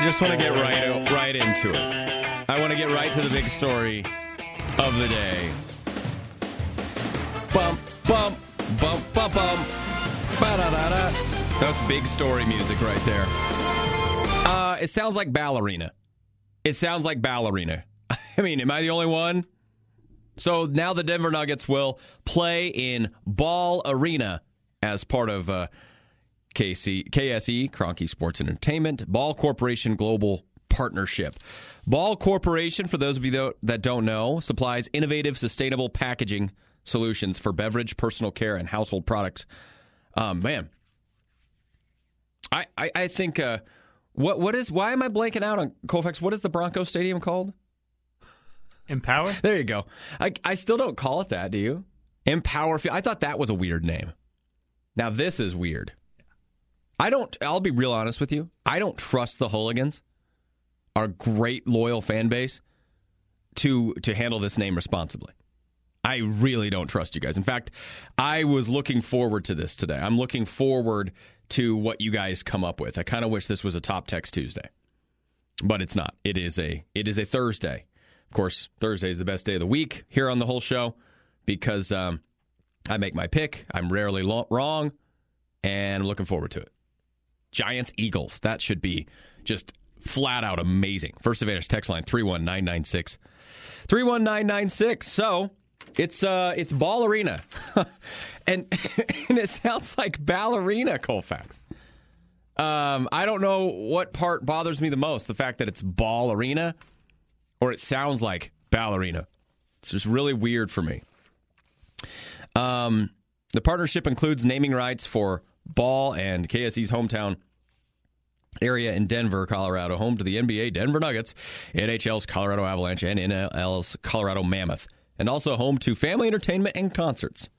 just want to get right into it. I want to get right to the big story of the day. Bump, bump, bump, bump, bump. Ba-da-da-da. That's big story music right there. It sounds like ballerina. It sounds like ballerina. I mean, am I the only one? So now the Denver Nuggets will play in Ball Arena as part of KSE, Kroenke Sports Entertainment, Ball Corporation Global Partnership. Ball Corporation, for those of you that don't know, supplies innovative, sustainable packaging solutions for beverage, personal care, and household products. Man, I think why am I blanking out on Colfax? What is the Broncos Stadium called? Empower? There you go. I still don't call it that, do you? Empower Field. I thought that was a weird name. Now this is weird. I'll be real honest with you. I don't trust the Hooligans, our great loyal fan base, to handle this name responsibly. I really don't trust you guys. In fact, I was looking forward to this today. I'm looking forward to what you guys come up with. I kind of wish this was a Top Text Tuesday, but it's not. It is a Thursday. Of course, Thursday is the best day of the week here on the whole show because I make my pick. I'm rarely wrong, and I'm looking forward to it. Giants, Eagles. That should be just flat out amazing. First Advantage text line 31996. 31996. So it's Ball Arena. and it sounds like ballerina, Colfax. I don't know what part bothers me the most, the fact that it's Ball Arena or it sounds like ballerina. It's just really weird for me. The partnership includes naming rights for Ball and KSE's hometown area in Denver, Colorado, home to the NBA Denver Nuggets, NHL's Colorado Avalanche, and NLL's Colorado Mammoth, and also home to family entertainment and concerts.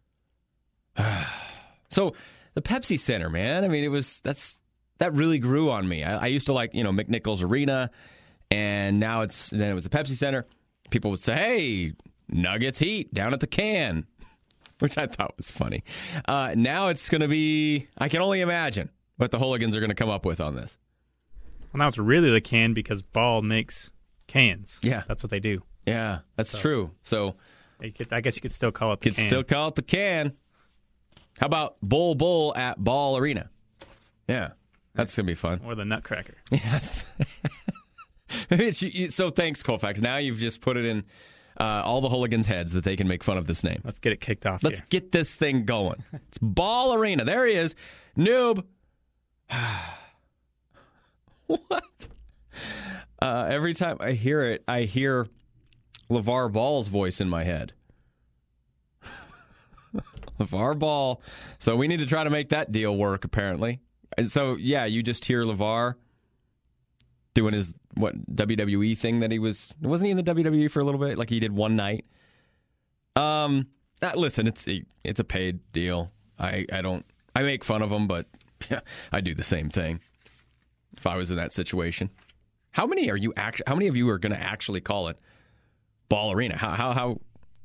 So the Pepsi Center, man, I mean, that really grew on me. I used to like, McNichols Arena, and then it was the Pepsi Center. People would say, hey, Nuggets Heat down at the Can, which I thought was funny. Now it's going to be, I can only imagine what the Hooligans are going to come up with on this. Well, now it's really the Can because Ball makes cans. Yeah. That's what they do. Yeah, that's true. So I guess you could still call it the Can. Still call it the Can. How about Bull at Ball Arena? Yeah, that's going to be fun. Or the Nutcracker. Yes. So thanks, Colfax. Now you've just put it in all the Hooligans' heads that they can make fun of this name. Let's get it kicked off. Let's get this thing going. It's Ball Arena. There he is. Noob. What? Every time I hear it, I hear LeVar Ball's voice in my head. LeVar Ball. So we need to try to make that deal work, apparently. And so, yeah, you just hear LeVar doing his WWE thing that wasn't he in the WWE for a little bit? Like he did one night. Listen, it's a paid deal. I make fun of him, but yeah, I do the same thing if I was in that situation. How many of you are going to actually call it Ball Arena? How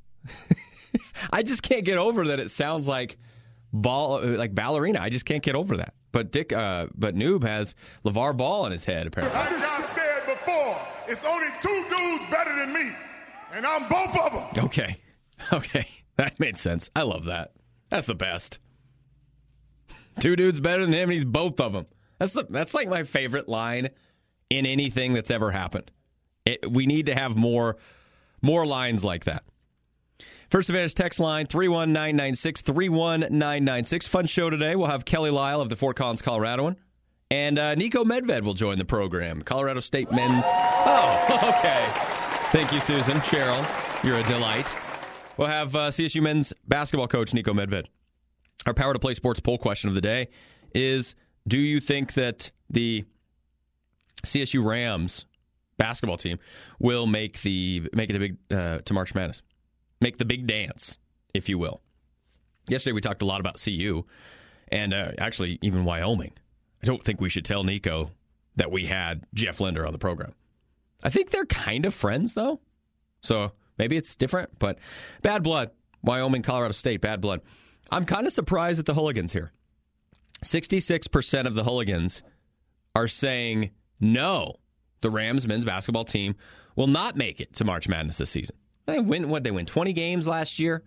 I just can't get over that it sounds like ballerina. I just can't get over that. But Noob has LeVar Ball in his head, apparently. Like I said before, it's only two dudes better than me, and I'm both of them. Okay. That made sense. I love that. That's the best. Two dudes better than him, and he's both of them. That's like my favorite line in anything that's ever happened. We need to have more lines like that. First Advantage text line 31996, 31996. Fun show today. We'll have Kelly Lyle of the Fort Collins, Coloradoan, and Nico Medved will join the program. Colorado State men's. Oh, okay. Thank you, Susan. Cheryl, you're a delight. We'll have CSU men's basketball coach Nico Medved. Our Power to Play Sports poll question of the day is: do you think that the CSU Rams basketball team will make it to March Madness? Make the big dance, if you will. Yesterday we talked a lot about CU and actually even Wyoming. I don't think we should tell Nico that we had Jeff Linder on the program. I think they're kind of friends, though. So maybe it's different, but bad blood. Wyoming, Colorado State, bad blood. I'm kind of surprised at the Hooligans here. 66% of the Hooligans are saying No, the Rams men's basketball team will not make it to March Madness this season. They win 20 games last year.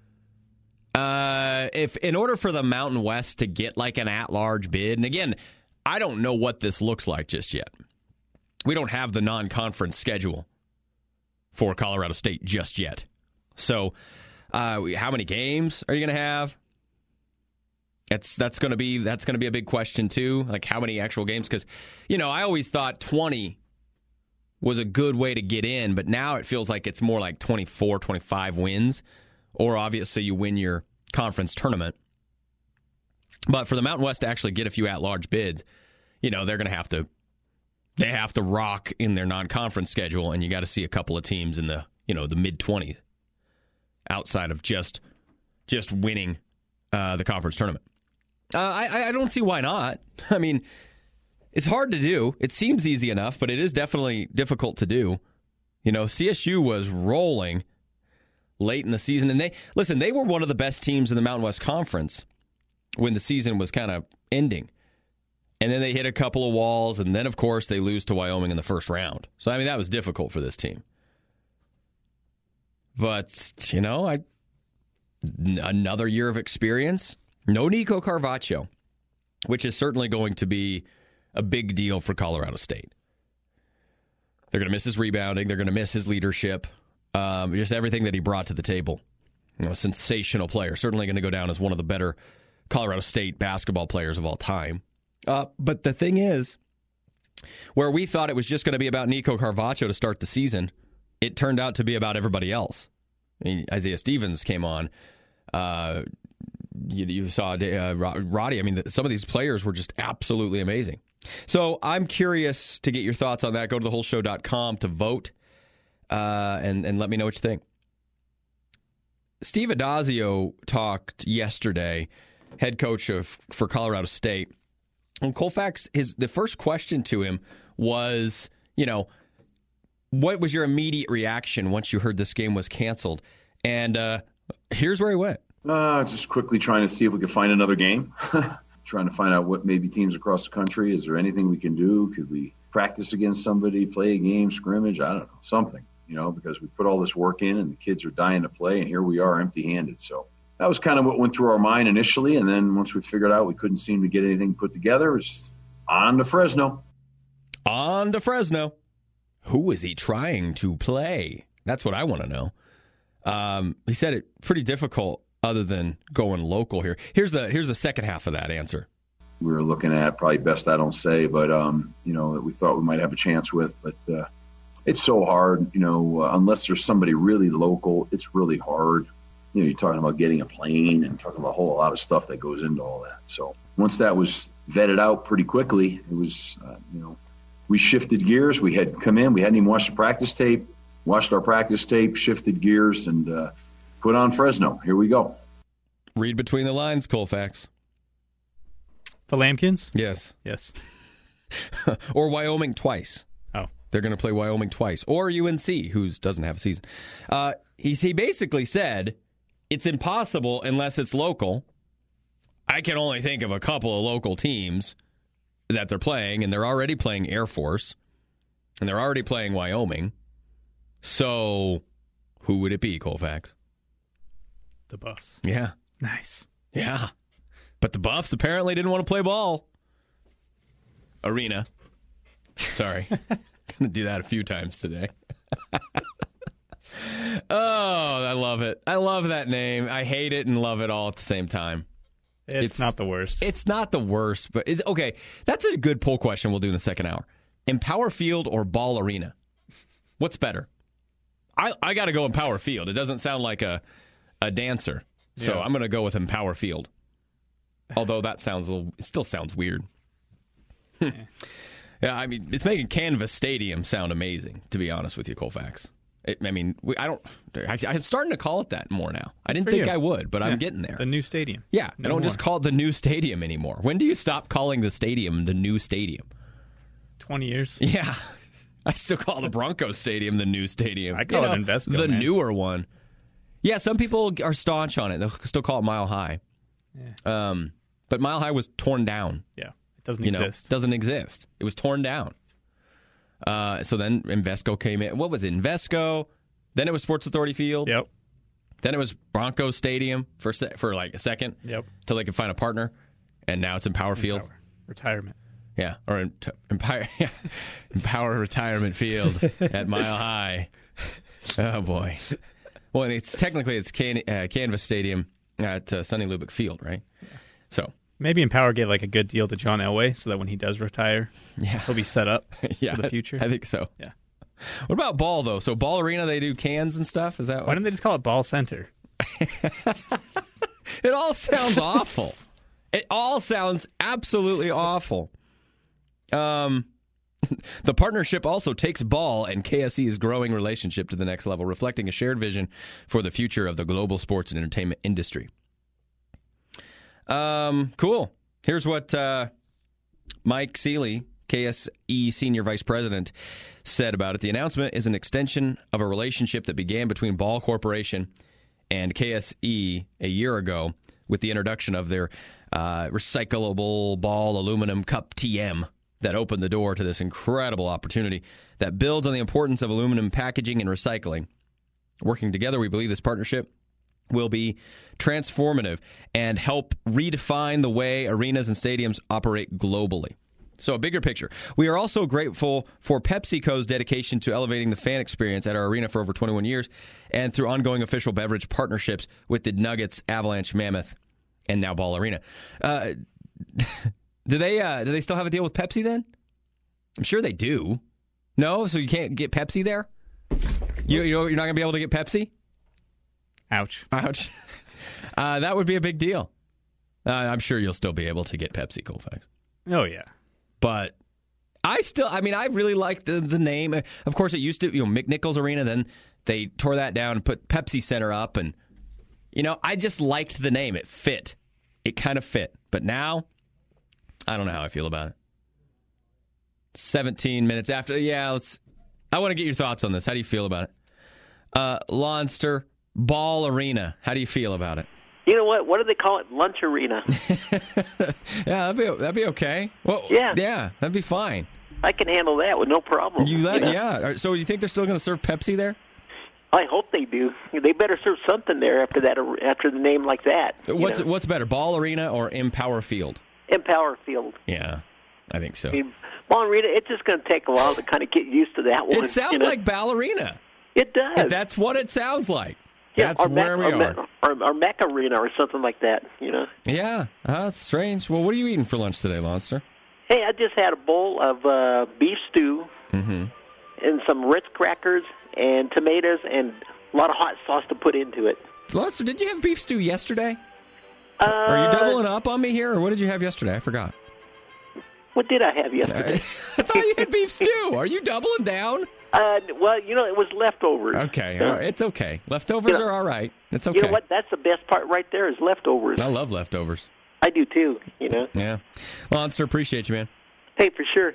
If in order for the Mountain West to get like an at-large bid, and again, I don't know what this looks like just yet. We don't have the non-conference schedule for Colorado State just yet. So, how many games are you going to have? That's going to be a big question too. Like how many actual games? Because I always thought 20 was a good way to get in, but now it feels like it's more like 24, 25 wins, or obviously you win your conference tournament. But for the Mountain West to actually get a few at-large bids, they're going to have to. They have to rock in their non-conference schedule, and you got to see a couple of teams in the the mid-20s outside of just winning the conference tournament. I don't see why not. I mean, it's hard to do. It seems easy enough, but it is definitely difficult to do. CSU was rolling late in the season, and they were one of the best teams in the Mountain West Conference when the season was kind of ending. And then they hit a couple of walls, and then, of course, they lose to Wyoming in the first round. So, I mean, that was difficult for this team. But, another year of experience. No Nico Carvaccio, which is certainly going to be a big deal for Colorado State. They're going to miss his rebounding. They're going to miss his leadership. Just everything that he brought to the table. A sensational player. Certainly going to go down as one of the better Colorado State basketball players of all time. But the thing is, where we thought it was just going to be about Nico Carvaccio to start the season, it turned out to be about everybody else. I mean, Isaiah Stevens came on. You saw Roddy. I mean, some of these players were just absolutely amazing. So I'm curious to get your thoughts on that. Go to thewholeshow.com to vote and let me know what you think. Steve Addazio talked yesterday, head coach for Colorado State. And Colfax, the first question to him was, what was your immediate reaction once you heard this game was canceled? And here's where he went. Just quickly trying to see if we could find another game. Trying to find out what maybe teams across the country, is there anything we can do? Could we practice against somebody, play a game, scrimmage? I don't know, something, because we put all this work in and the kids are dying to play, and here we are empty-handed. So that was kind of what went through our mind initially, and then once we figured out we couldn't seem to get anything put together, it's on to Fresno. On to Fresno. Who is he trying to play? That's what I want to know. He said it pretty difficult other than going local here. Here's the second half of that answer. We were looking at, probably best I don't say, but, that we thought we might have a chance with. But it's so hard, unless there's somebody really local, it's really hard. You're talking about getting a plane and talking about a whole lot of stuff that goes into all that. So once that was vetted out pretty quickly, it was, we shifted gears. We had come in. We hadn't even watched the practice tape, watched our practice tape, shifted gears, and put on Fresno. Here we go. Read between the lines, Colfax. The Lambkins? Yes. Yes. Or Wyoming twice. Oh. They're going to play Wyoming twice. Or UNC, who doesn't have a season. He basically said, it's impossible unless it's local. I can only think of a couple of local teams that they're playing, and they're already playing Air Force, and they're already playing Wyoming. So who would it be, Colfax? The Buffs. Yeah. Nice. Yeah. But the Buffs apparently didn't want to play ball. Arena. Sorry. Going to do that a few times today. Oh, I love it. I love that name. I hate it and love it all at the same time. It's not the worst. It's not the worst, but okay. That's a good poll question we'll do in the second hour. Empower Field or Ball Arena? What's better? I got to go Empower Field. It doesn't sound like a dancer, so I'm going to go with Empower Field. Although that it still sounds weird. Yeah, I mean, it's making Canvas Stadium sound amazing, to be honest with you, Colfax. I'm starting to call it that more now. I didn't think I would, but I'm getting there. The new stadium. Yeah, I don't just call it the new stadium anymore. When do you stop calling the stadium the new stadium? 20 years. Yeah. I still call the Broncos Stadium the new stadium. I call it Invesco, the newer one. Yeah, some people are staunch on it. They'll still call it Mile High. Yeah. But Mile High was torn down. Yeah, it doesn't exist. Doesn't exist. It was torn down. So then Invesco came in. What was it? Invesco. Then it was Sports Authority Field. Yep. Then it was Broncos Stadium for like a second. Yep. Till they could find a partner. And now it's Empower Field. Retirement. Yeah. Or Empower Retirement Field at Mile High. Oh, boy. Well, and it's Canvas Stadium at Sonny Lubick Field, right? Yeah. So maybe Empower gave like a good deal to John Elway so that when he does retire, he'll be set up for the future. I think so. Yeah. What about Ball, though? So Ball Arena, they do cans and stuff? Is that Why don't they just call it Ball Center? It all sounds awful. It all sounds absolutely awful. The partnership also takes Ball and KSE's growing relationship to the next level, reflecting a shared vision for the future of the global sports and entertainment industry. Cool. Here's what Mike Seeley, KSE Senior Vice President, said about it. The announcement is an extension of a relationship that began between Ball Corporation and KSE a year ago with the introduction of their recyclable Ball aluminum cup TM that opened the door to this incredible opportunity that builds on the importance of aluminum packaging and recycling. Working together, we believe this partnership will be transformative and help redefine the way arenas and stadiums operate globally. So a bigger picture. We are also grateful for PepsiCo's dedication to elevating the fan experience at our arena for over 21 years and through ongoing official beverage partnerships with the Nuggets, Avalanche, Mammoth, and now Ball Arena. Do they still have a deal with Pepsi then? I'm sure they do. No? So you can't get Pepsi there? You're not going to be able to get Pepsi? Ouch. That would be a big deal. I'm sure you'll still be able to get Pepsi, Colfax. Oh, yeah. But I really like the name. Of course, it used to, McNichols Arena, then they tore that down and put Pepsi Center up. And, I just liked the name. It fit. It kind of fit. But now, I don't know how I feel about it. 17 minutes after. I want to get your thoughts on this. How do you feel about it? Lonster, Ball Arena. How do you feel about it? You know what? What do they call it? Lunch Arena. Yeah, that'd be okay. Well, yeah, that'd be fine. I can handle that with no problem. Yeah. So you think they're still going to serve Pepsi there? I hope they do. They better serve something there after the name like that. What's better, Ball Arena or Empower Field? Empower Field. Yeah, I think so. Ball Arena, it's just going to take a while to kind of get used to that one. It sounds like Ballerina. It does. That's what it sounds like. Yeah, that's where we are. Or Mac Arena or something like that, Yeah, that's strange. Well, what are you eating for lunch today, Lonster? Hey, I just had a bowl of beef stew and some Ritz crackers and tomatoes and a lot of hot sauce to put into it. Lonster, did you have beef stew yesterday? Are you doubling up on me here, or what did you have yesterday? I forgot. What did I have yesterday? I thought you had beef stew. Are you doubling down? Well, it was leftovers. Okay, it's okay. Leftovers are all right. It's okay. You know what? That's the best part right there is leftovers. I love leftovers. I do too, Yeah. Lonster, appreciate you, man. Hey, for sure.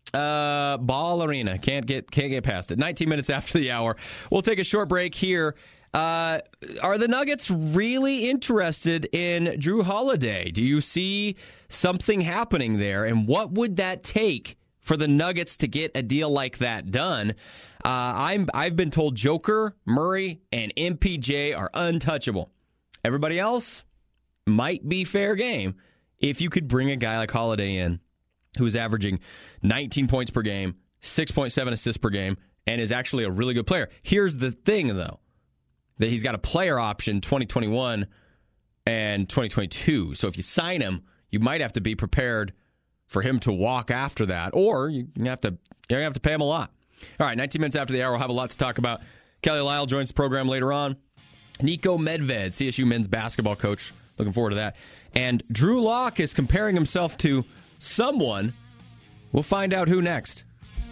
Ball Arena. Can't get past it. 19 minutes after the hour. We'll take a short break here. Are the Nuggets really interested in Drew Holiday? Do you see something happening there? And what would that take for the Nuggets to get a deal like that done? I've been told Joker, Murray, and MPJ are untouchable. Everybody else might be fair game if you could bring a guy like Holiday in who's averaging 19 points per game, 6.7 assists per game, and is actually a really good player. Here's the thing, though, that he's got a player option 2021 and 2022. So if you sign him, you might have to be prepared for him to walk after that, or you're gonna have to pay him a lot. All right, 19 minutes after the hour, we'll have a lot to talk about. Kelly Lyle joins the program later on. Nico Medved, CSU men's basketball coach, looking forward to that. And Drew Lock is comparing himself to someone. We'll find out who next.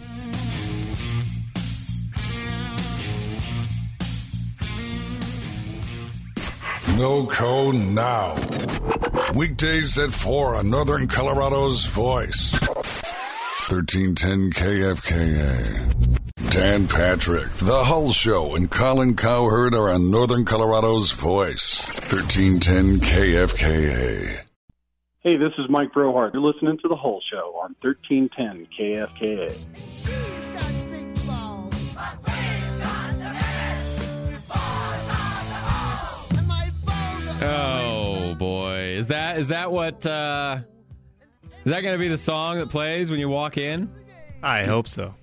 No code now. Weekdays at 4 on Northern Colorado's Voice. 1310 KFKA. Dan Patrick, The Hull Show, and Colin Cowherd are on Northern Colorado's Voice. 1310 KFKA. Hey, this is Mike Brohart. You're listening to The Hull Show on 1310 KFKA. that what? Is that going to be the song that plays when you walk in? I hope so.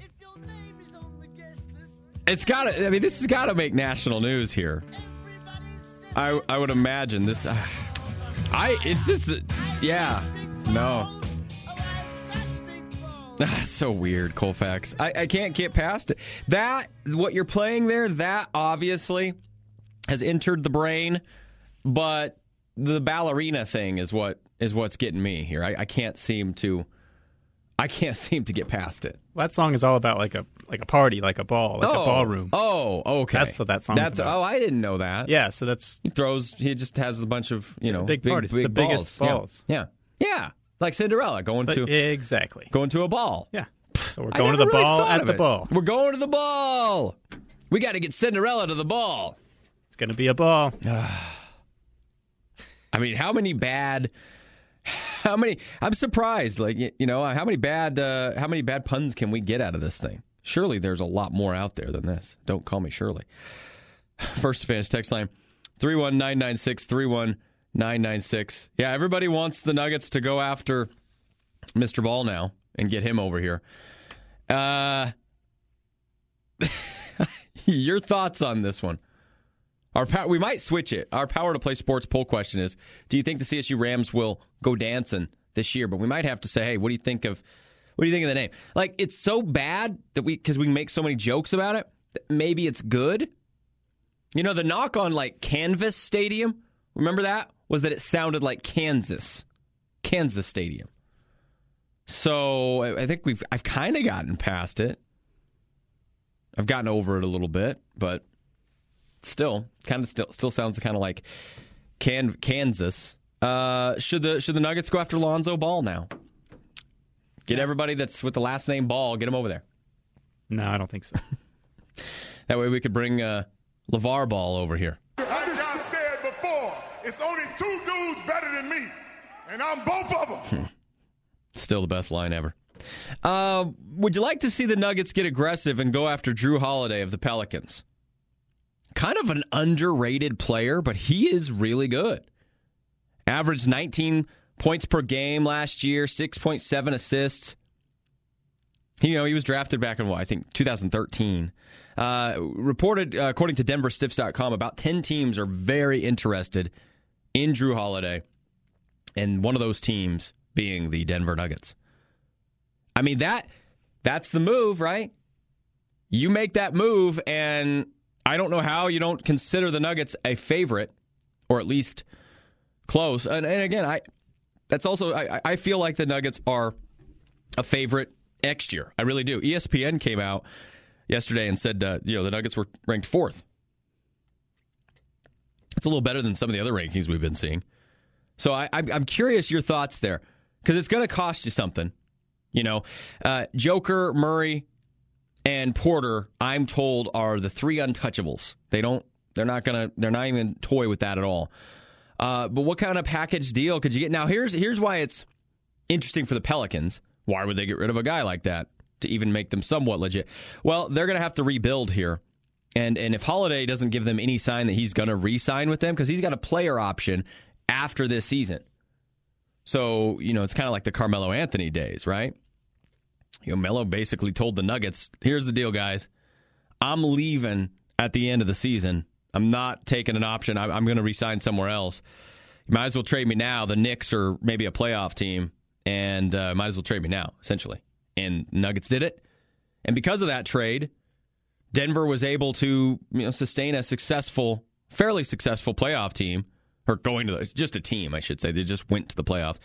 It's got to. I mean, this has got to make national news here. I would imagine this. It's just. Yeah. No. It's so weird, Colfax. I can't get past it. That, what you're playing there, that obviously has entered the brain, but the ballerina thing is what's getting me here. I can't seem to get past it. Well, that song is all about like a party, like a ball, like a ballroom. Oh, okay. That's what that song is about. Oh, I didn't know that. Yeah, so that's... He just has a bunch of, big parties. Big the balls. Biggest balls. Yeah. Like Cinderella going to a ball. Yeah. So we're going to the ball at the ball. We're going to the ball. We got to get Cinderella to the ball. It's going to be a ball. I mean, how many? I'm surprised. Like, how many bad puns can we get out of this thing? Surely there's a lot more out there than this. Don't call me Shirley. First Fans text line 31996 31996. Yeah, everybody wants the Nuggets to go after Mr. Ball now and get him over here. Your thoughts on this one? We might switch it. Our Power to Play Sports poll question is, do you think the CSU Rams will go dancing this year? But we might have to say, hey, what do you think of the name? Like, it's so bad that because we make so many jokes about it, that maybe it's good. The knock on like Canvas Stadium, remember that? Was that it sounded like Kansas Stadium. So I think I've kind of gotten past it. I've gotten over it a little bit, but still sounds kind of like Kansas. Should the Nuggets go after Lonzo Ball now? Get everybody that's with the last name Ball, get him over there. No, I don't think so. That way we could bring LeVar Ball over here. Like I said before, it's only two dudes better than me, and I'm both of them. Still the best line ever. Would you like to see the Nuggets get aggressive and go after Drew Holiday of the Pelicans? Kind of an underrated player, but he is really good. Averaged 19 points per game last year, 6.7 assists. He was drafted back in, I think 2013. Reported, according to DenverStiffs.com, about 10 teams are very interested in Drew Holiday, and one of those teams being the Denver Nuggets. I mean, that's the move, right? You make that move, and I don't know how you don't consider the Nuggets a favorite, or at least close. And again, I feel like the Nuggets are a favorite next year. I really do. ESPN came out yesterday and said, the Nuggets were ranked 4th. It's a little better than some of the other rankings we've been seeing. So I'm curious your thoughts there, because it's going to cost you something. Joker, Murray, and Porter, I'm told, are the 3 untouchables. They're not even toy with that at all. But what kind of package deal could you get? Now, here's why it's interesting for the Pelicans. Why would they get rid of a guy like that to even make them somewhat legit? Well, they're going to have to rebuild here. And if Holiday doesn't give them any sign that he's going to re-sign with them, because he's got a player option after this season. So, it's kind of like the Carmelo Anthony days, right? Melo basically told the Nuggets, here's the deal, guys. I'm leaving at the end of the season. I'm not taking an option. I'm going to re-sign somewhere else. You might as well trade me now. The Knicks are maybe a playoff team, and might as well trade me now, essentially. And Nuggets did it. And because of that trade, Denver was able to sustain a fairly successful playoff team, or just a team, I should say. They just went to the playoffs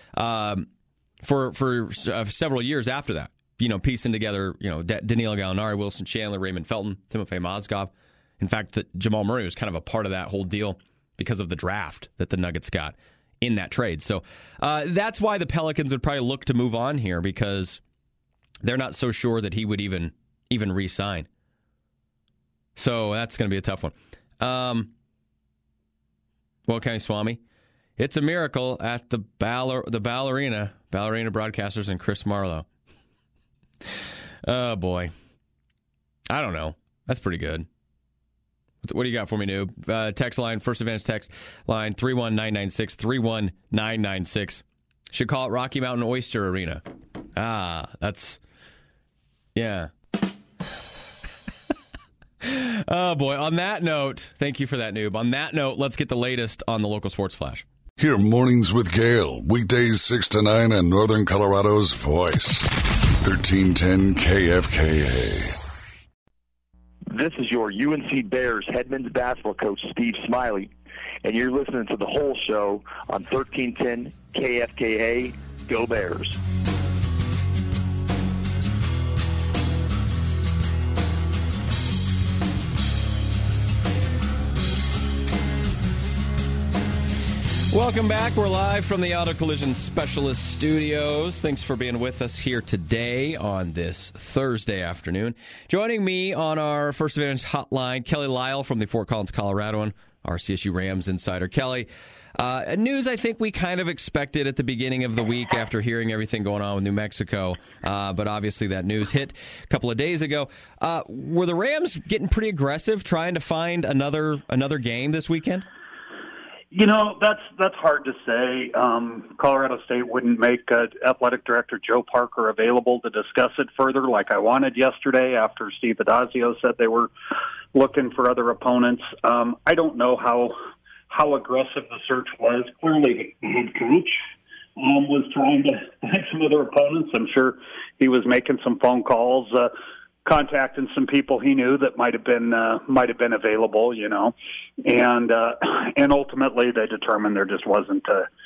for several years after that. Piecing together, Danilo Gallinari, Wilson Chandler, Raymond Felton, Timofey Mozgov. In fact, Jamal Murray was kind of a part of that whole deal because of the draft that the Nuggets got in that trade. So that's why the Pelicans would probably look to move on here, because they're not so sure that he would even re-sign. So that's going to be a tough one. Well, Kenny Swami, it's a miracle at the ballerina broadcasters and Chris Marlowe. Oh, boy. I don't know. That's pretty good. What do you got for me, Noob? Text line, First Advantage text line, 31996, 31996. Should call it Rocky Mountain Oyster Arena. That's... Yeah. Oh, boy. On that note, thank you for that, Noob. On that note, let's get the latest on the local sports flash. Hear Mornings with Gale, weekdays 6 to 9 on Northern Colorado's Voice. 1310 KFKA. This is your UNC Bears head men's basketball coach, Steve Smiley, and you're listening to the whole show on 1310 KFKA. Go Bears. Welcome back. We're live from the Auto Collision Specialist Studios. Thanks for being with us here today on this Thursday afternoon. Joining me on our First Advantage hotline, Kelly Lyle from the Fort Collins, Coloradoan, our CSU Rams insider. Kelly, news I think we kind of expected at the beginning of the week after hearing everything going on with New Mexico, but obviously that news hit a couple of days ago. Were the Rams getting pretty aggressive trying to find another game this weekend? You know, that's hard to say. Colorado State wouldn't make athletic director Joe Parker available to discuss it further like I wanted yesterday after Steve Addazio said they were looking for other opponents. I don't know how aggressive the search was. Clearly the head coach was trying to find some other opponents. I'm sure he was making some phone calls, contacting some people he knew that might have been available, you know, and ultimately they determined there just wasn't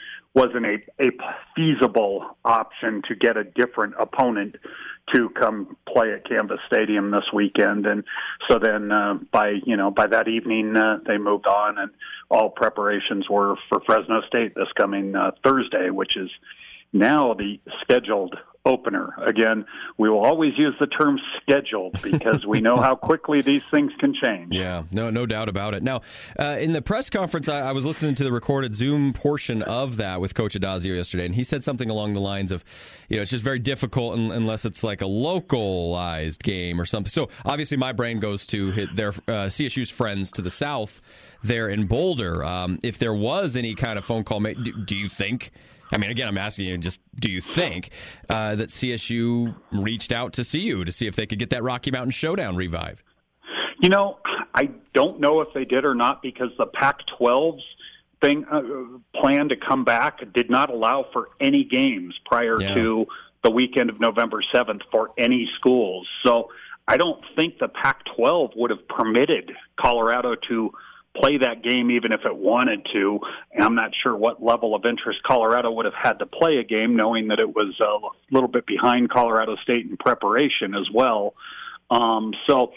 a feasible option to get a different opponent to come play at Canvas Stadium this weekend. And so then by that evening they moved on, and all preparations were for Fresno State this coming Thursday, which is now the scheduled opener. Again, we will always use the term scheduled because we know how quickly these things can change. Yeah, no doubt about it. Now, in the press conference, I was listening to the recorded Zoom portion of that with Coach Addazio yesterday, and he said something along the lines of, it's just very difficult unless it's like a localized game or something. So obviously my brain goes to their CSU's friends to the south there in Boulder. If there was any kind of phone call, do you think... I mean, again, I'm asking you, just do you think that CSU reached out to CU to see if they could get that Rocky Mountain Showdown revived? You know, I don't know if they did or not, because the Pac-12's plan to come back did not allow for any games prior to the weekend of November 7th for any schools. So I don't think the Pac-12 would have permitted Colorado to play that game even if it wanted to. And I'm not sure what level of interest Colorado would have had to play a game, knowing that it was a little bit behind Colorado State in preparation as well. So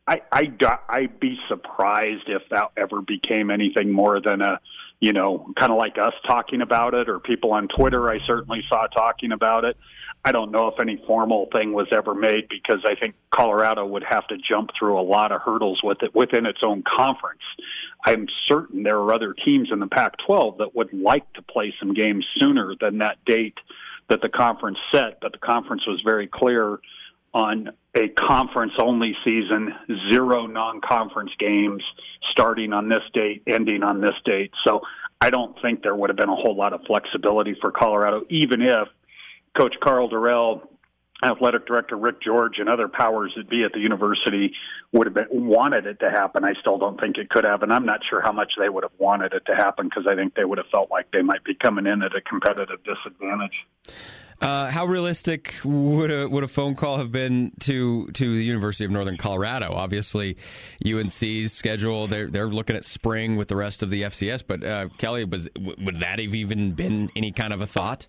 I'd be surprised if that ever became anything more than kind of like us talking about it, or people on Twitter I certainly saw talking about it. I don't know if any formal thing was ever made, because I think Colorado would have to jump through a lot of hurdles within its own conference. I'm certain there are other teams in the Pac-12 that would like to play some games sooner than that date that the conference set, but the conference was very clear on a conference-only season, 0 non-conference games, starting on this date, ending on this date. So I don't think there would have been a whole lot of flexibility for Colorado, even if Coach Carl Durrell, Athletic Director Rick George, and other powers that be at the university would have wanted it to happen. I still don't think it could have, and I'm not sure how much they would have wanted it to happen, because I think they would have felt like they might be coming in at a competitive disadvantage. How realistic would a phone call have been to the University of Northern Colorado? Obviously, UNC's schedule, they're looking at spring with the rest of the FCS, but Kelly, would that have even been any kind of a thought?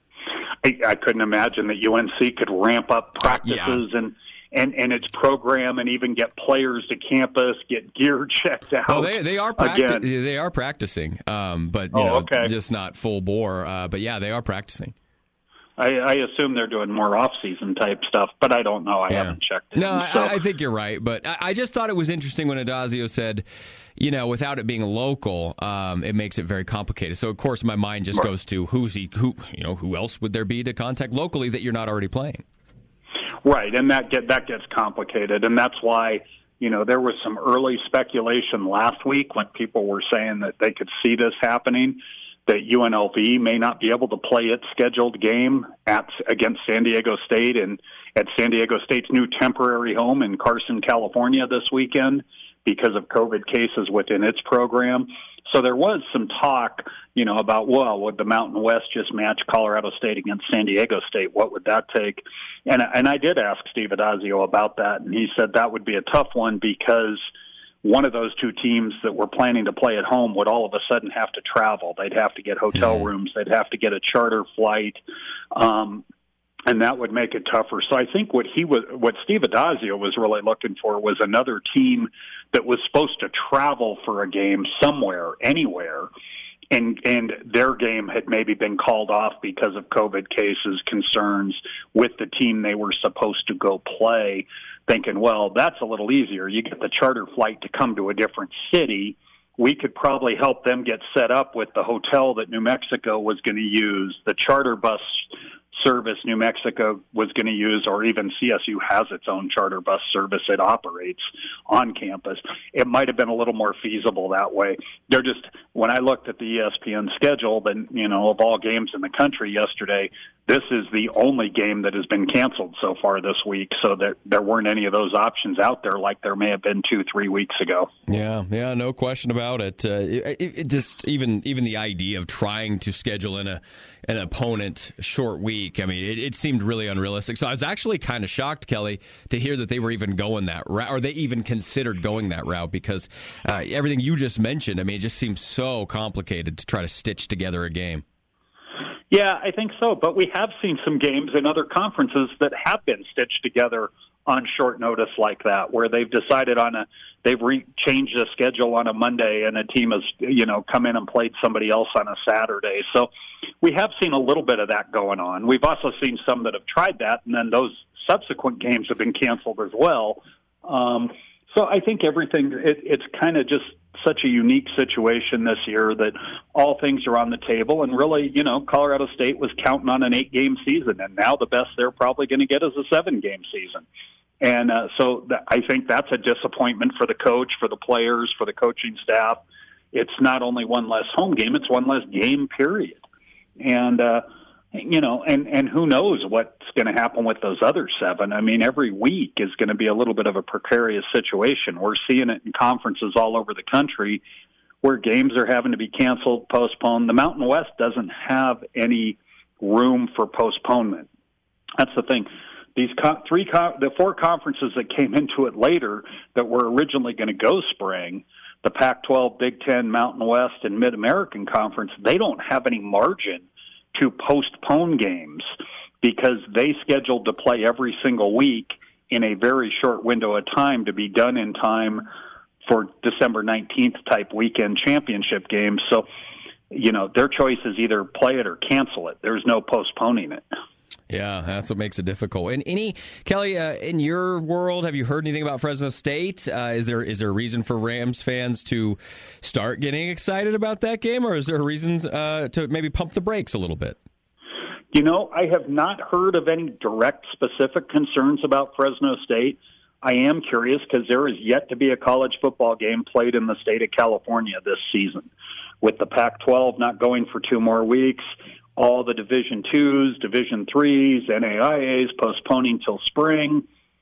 I couldn't imagine that UNC could ramp up practices and its program, and even get players to campus, get gear checked out. Oh, they are they are practicing, but just not full bore. But yeah, they are practicing. I assume they're doing more off-season type stuff, but I don't know. I haven't checked it. No, I think you're right, but I just thought it was interesting when Addazio said, without it being local, it makes it very complicated. So of course my mind just goes to who else would there be to contact locally that you're not already playing? Right, and that gets complicated, and that's why There was some early speculation last week when people were saying that they could see this happening, that UNLV may not be able to play its scheduled game against San Diego State and at San Diego State's new temporary home in Carson, California this weekend because of COVID cases within its program. So there was some talk, about, well, would the Mountain West just match Colorado State against San Diego State? What would that take? And I did ask Steve Addazio about that, and he said that would be a tough one because one of those two teams that were planning to play at home would all of a sudden have to travel. They'd have to get hotel rooms. They'd have to get a charter flight, and that would make it tougher. So I think what Steve Addazio was really looking for was another team that was supposed to travel for a game somewhere, anywhere, and their game had maybe been called off because of COVID cases, concerns with the team they were supposed to go play, thinking, well, that's a little easier. You get the charter flight to come to a different city. We could probably help them get set up with the hotel that New Mexico was going to use, the charter bus service New Mexico was going to use, or even CSU has its own charter bus service it operates on campus. It might have been a little more feasible that way. When I looked at the ESPN schedule, then, of all games in the country yesterday, this is the only game that has been canceled so far this week, so that there weren't any of those options out there like there may have been 2-3 weeks ago. Yeah, no question about it. It just even the idea of trying to schedule in an opponent short week, I mean, it seemed really unrealistic. So I was actually kind of shocked, Kelly, to hear that they were even going that route, or they even considered going that route, because everything you just mentioned, I mean, it just seems so complicated to try to stitch together a game. Yeah, I think so. But we have seen some games in other conferences that have been stitched together on short notice like that, where they've decided they've changed the schedule on a Monday and a team has, come in and played somebody else on a Saturday. So we have seen a little bit of that going on. We've also seen some that have tried that, and then those subsequent games have been canceled as well. So I think it's kind of just such a unique situation this year that all things are on the table. And really, Colorado State was counting on an 8-game season, and now the best they're probably going to get is a 7-game season. And so I think that's a disappointment for the coach, for the players, for the coaching staff. It's not only one less home game, it's one less game, period. And, and who knows what's going to happen with those other 7. I mean, every week is going to be a little bit of a precarious situation. We're seeing it in conferences all over the country where games are having to be canceled, postponed. The Mountain West doesn't have any room for postponement. That's the thing. The 4 conferences that came into it later that were originally going to go spring, the Pac-12, Big Ten, Mountain West, and Mid-American Conference, they don't have any margin to postpone games because they scheduled to play every single week in a very short window of time to be done in time for December 19th type weekend championship games. So, their choice is either play it or cancel it. There's no postponing it. Yeah, that's what makes it difficult. And Kelly, in your world, have you heard anything about Fresno State? Is there a reason for Rams fans to start getting excited about that game, or is there reasons to maybe pump the brakes a little bit? I have not heard of any direct specific concerns about Fresno State. I am curious because there is yet to be a college football game played in the state of California this season. With the Pac-12 not going for 2 more weeks, all the Division IIs, Division IIIs, NAIAs postponing till spring.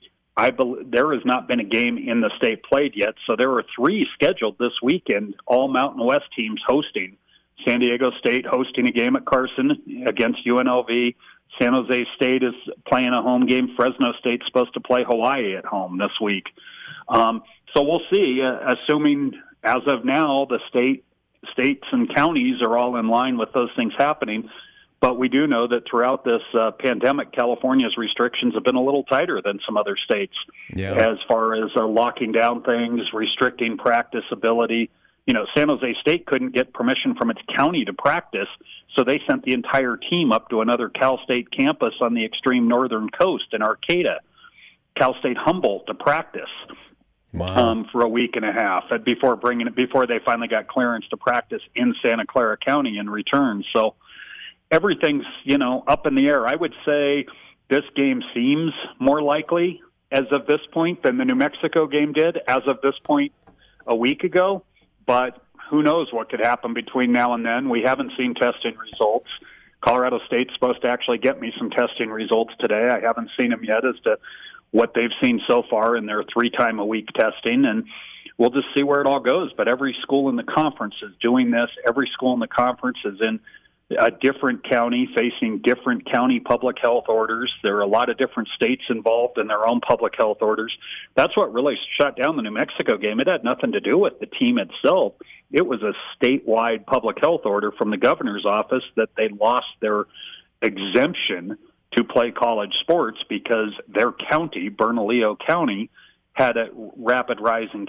There has not been a game in the state played yet, so there are 3 scheduled this weekend, all Mountain West teams hosting. San Diego State hosting a game at Carson against UNLV. San Jose State is playing a home game. Fresno State's supposed to play Hawaii at home this week. So we'll see, assuming as of now the states and counties are all in line with those things happening. But we do know that throughout this pandemic, California's restrictions have been a little tighter than some other states as far as locking down things, restricting practice ability. San Jose State couldn't get permission from its county to practice, so they sent the entire team up to another Cal State campus on the extreme northern coast in Arcata, Cal State Humboldt, to practice. Wow. For a week and a half before they finally got clearance to practice in Santa Clara County in return. So everything's, up in the air. I would say this game seems more likely as of this point than the New Mexico game did as of this point a week ago. But who knows what could happen between now and then. We haven't seen testing results. Colorado State's supposed to actually get me some testing results today. I haven't seen them yet as to what they've seen so far in their 3-time-a-week testing, and we'll just see where it all goes. But every school in the conference is doing this. Every school in the conference is in a different county facing different county public health orders. There are a lot of different states involved in their own public health orders. That's what really shut down the New Mexico game. It had nothing to do with the team itself. It was a statewide public health order from the governor's office that they lost their exemption to play college sports because their county, Bernalillo County, had a rapid rise in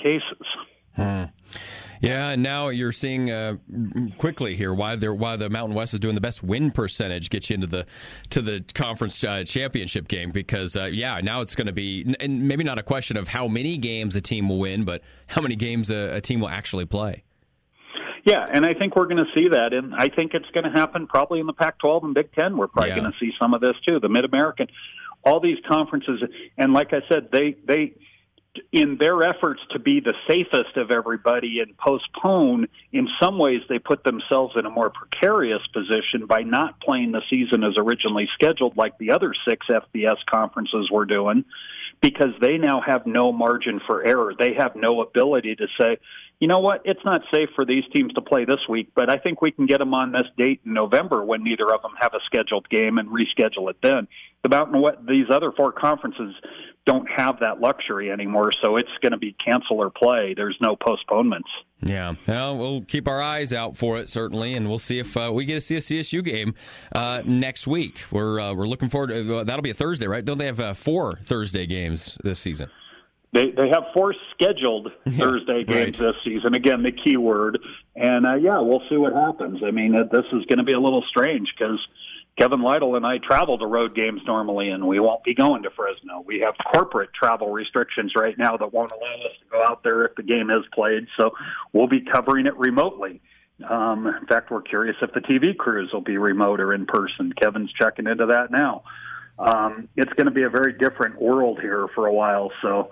cases. Yeah, and now you're seeing quickly here why the Mountain West is doing the best win percentage, get you into the conference championship game, because now it's going to be, and maybe not a question of how many games a team will win, but how many games a team will actually play. Yeah, and I think we're going to see that, and I think it's going to happen probably in the Pac-12 and Big Ten. We're probably going to see some of this too. The Mid-American, all these conferences, and like I said, they in their efforts to be the safest of everybody and postpone, in some ways they put themselves in a more precarious position by not playing the season as originally scheduled like the other 6 FBS conferences were doing, because they now have no margin for error. They have no ability to say, you know what, it's not safe for these teams to play this week, but I think we can get them on this date in November when neither of them have a scheduled game and reschedule it then. These other 4 conferences don't have that luxury anymore, so it's going to be cancel or play. There's no postponements. Yeah, well, we'll keep our eyes out for it, certainly, and we'll see if we get to see a CSU game next week. We're looking forward to that'll be a Thursday, right? Don't they have 4 Thursday games this season? They have 4 scheduled Thursday games this season. Again, the key word. And, we'll see what happens. I mean, this is going to be a little strange because Kevin Lytle and I travel to road games normally, and we won't be going to Fresno. We have corporate travel restrictions right now that won't allow us to go out there if the game is played, so we'll be covering it remotely. In fact, we're curious if the TV crews will be remote or in person. Kevin's checking into that now. It's going to be a very different world here for a while, so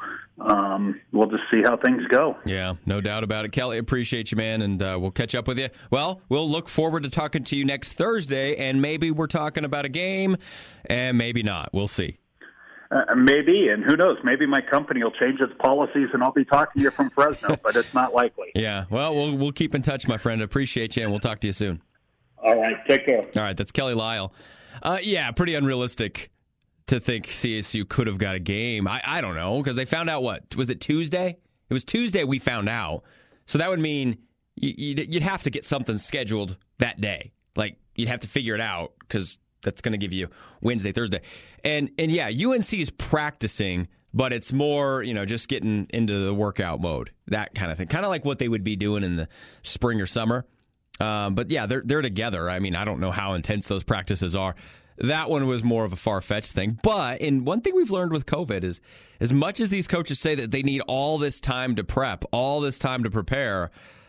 we'll just see how things go. Yeah, no doubt about it. Kelly, appreciate you, man, and we'll catch up with you. Well, we'll look forward to talking to you next Thursday, and maybe we're talking about a game, and maybe not. We'll see. Maybe, and who knows, maybe my company will change its policies and I'll be talking to you from Fresno, but it's not likely. Yeah, well, we'll keep in touch, my friend. Appreciate you, and we'll talk to you soon. All right, take care. All right, that's Kelly Lyle. Pretty unrealistic to think CSU could have got a game. I don't know, because they found out, what, was it Tuesday? It was Tuesday we found out. So that would mean you'd have to get something scheduled that day. Like, you'd have to figure it out, because that's going to give you Wednesday, Thursday. And UNC is practicing, but it's more, just getting into the workout mode, that kind of thing. Kind of like what they would be doing in the spring or summer. But yeah, they're together. I mean, I don't know how intense those practices are. That one was more of a far-fetched thing. But one thing we've learned with COVID is, as much as these coaches say that they need all this time to prep, all this time to prepare,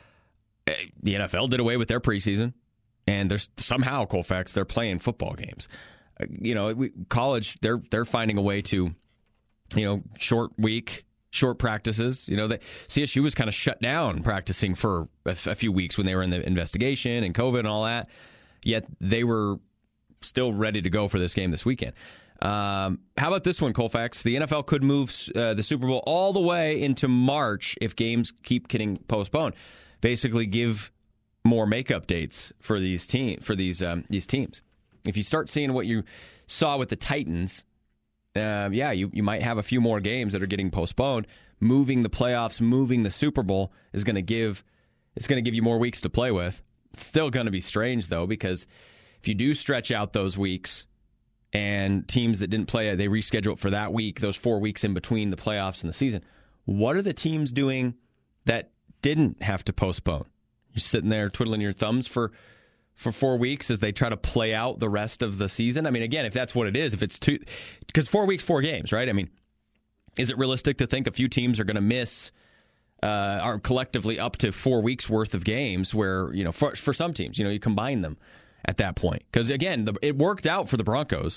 the NFL did away with their preseason. And there's somehow, Colfax, they're playing football games. College, they're finding a way to, short week, short practices. That CSU was kind of shut down practicing for a few weeks when they were in the investigation and COVID and all that. Yet they were still ready to go for this game this weekend. How about this one, Colfax? The NFL could move the Super Bowl all the way into March if games keep getting postponed. Basically, give more makeup dates for these teams. If you start seeing what you saw with the Titans, you might have a few more games that are getting postponed. Moving the playoffs, moving the Super Bowl is going to give you more weeks to play with. It's still going to be strange though, because if you do stretch out those weeks and teams that didn't play, they reschedule it for that week, those 4 weeks in between the playoffs and the season. What are the teams doing that didn't have to postpone? You're sitting there twiddling your thumbs for 4 weeks as they try to play out the rest of the season. I mean, again, if that's what it is, if it's because 4 weeks, 4 games, right? I mean, is it realistic to think a few teams are going to miss, are collectively up to 4 weeks worth of games where, for some teams, you combine them at that point? Because again, it worked out for the Broncos.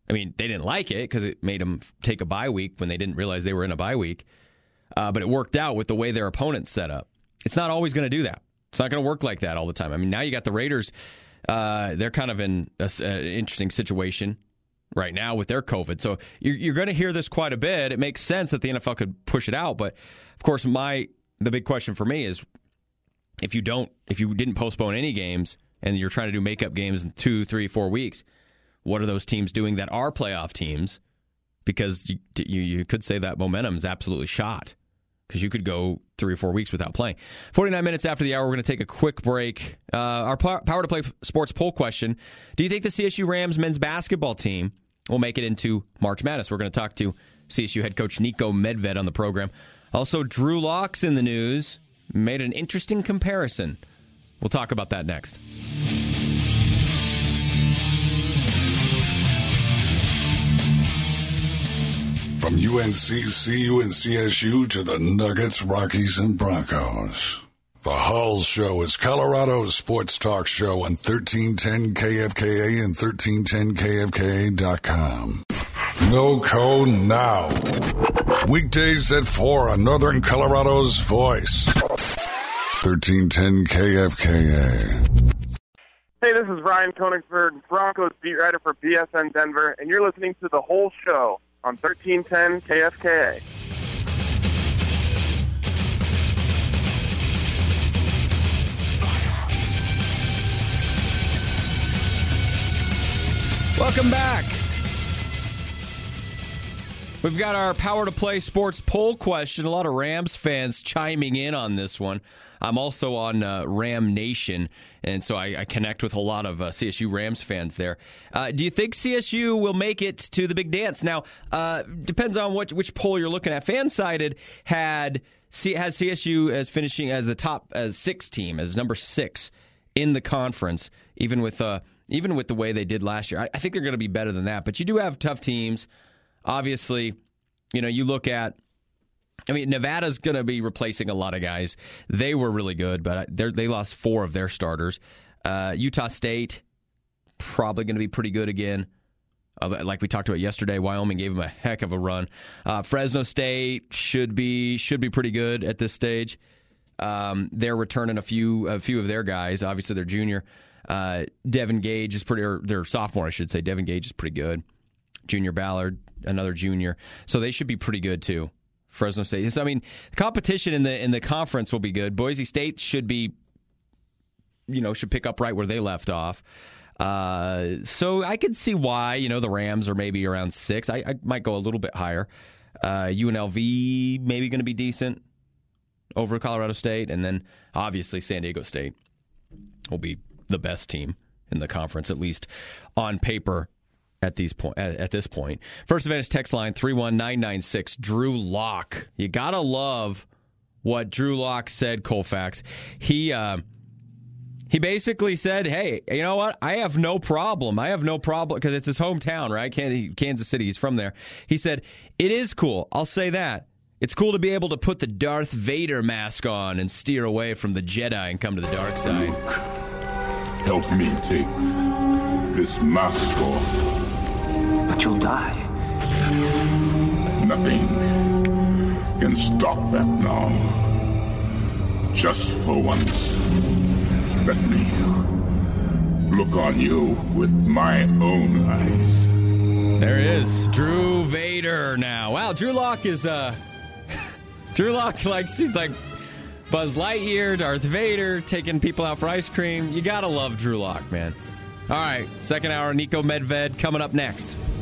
I mean, they didn't like it because it made them take a bye week when they didn't realize they were in a bye week. But it worked out with the way their opponent's set up. It's not always going to do that. It's not going to work like that all the time. I mean, now you got the Raiders. They're kind of in an interesting situation right now with their COVID. So you're going to hear this quite a bit. It makes sense that the NFL could push it out. But, of course, the big question for me is if you didn't postpone any games and you're trying to do makeup games in 2, 3, 4 weeks, what are those teams doing that are playoff teams? Because you could say that momentum is absolutely shot because you could go 3 or 4 weeks without playing. 49 minutes after the hour, we're going to take a quick break. Our Power to Play sports poll question, do you think the CSU Rams men's basketball team will make it into March Madness? We're going to talk to CSU head coach Niko Medved on the program. Also, Drew Lock's in the news. Made an interesting comparison. We'll talk about that next. From UNC-CU and CSU to the Nuggets, Rockies, and Broncos. The Hulls Show is Colorado's sports talk show on 1310 KFKA and 1310KFKA.com. No code now. Weekdays at 4 on Northern Colorado's Voice. 1310 KFKA. Hey, this is Ryan Koenigsberg, Broncos beat writer for BSN Denver, and you're listening to The Whole Show on 1310 KFKA. Welcome back. We've got our Power to Play sports poll question. A lot of Rams fans chiming in on this one. I'm also on Ram Nation, and so I connect with a lot of CSU Rams fans there. Do you think CSU will make it to the big dance? Now, depends on which poll you're looking at. Fansided has CSU as finishing as the top as 6 team, as number 6 in the conference, even with the way they did last year. I think they're going to be better than that, but you do have tough teams. Obviously, you look at, Nevada's going to be replacing a lot of guys. They were really good, but they lost 4 of their starters. Utah State, probably going to be pretty good again. Like we talked about yesterday, Wyoming gave them a heck of a run. Fresno State should be pretty good at this stage. They're returning a few of their guys. Obviously, they're junior. Devin Gage is they're sophomore, I should say. Devin Gage is pretty good. Junior Ballard, another junior. So they should be pretty good, too. Fresno State. So, the competition in the conference will be good. Boise State should pick up right where they left off. So I could see why, the Rams are maybe around 6. I might go a little bit higher. UNLV maybe going to be decent over Colorado State. And then, obviously, San Diego State will be the best team in the conference, at least on paper. At this point. First Advantage text line 31996. Drew Lock. You gotta love what Drew Lock said, Colfax. He basically said, hey, you know what? I have no problem, because it's his hometown, right? Kansas City. He's from there. He said, it is cool. I'll say that. It's cool to be able to put the Darth Vader mask on and steer away from the Jedi and come to the dark side. Luke, help me take this mask off. But you'll die. Nothing can stop that now. Just for once, let me look on you with my own eyes. There he is, Drew Vader now. Wow, Drew Lock is Drew Lock he's like Buzz Lightyear, Darth Vader, taking people out for ice cream. You gotta love Drew Lock, man. All right, second hour, Niko Medved coming up next.